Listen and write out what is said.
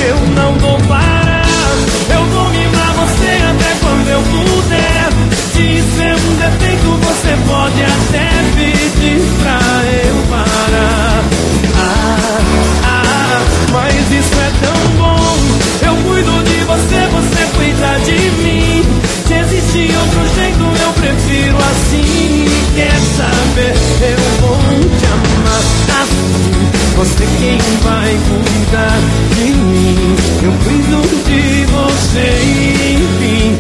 eu não vou parar. Eu vou mimar você até quando eu puder. Se isso é um defeito, você pode até pedir pra eu parar. Mas isso é tão bom. Eu cuido de você, você cuida de mim. Se existe outro jeito, eu prefiro assim. Quer saber? Eu vou te amar assim. Você quem vai comigo.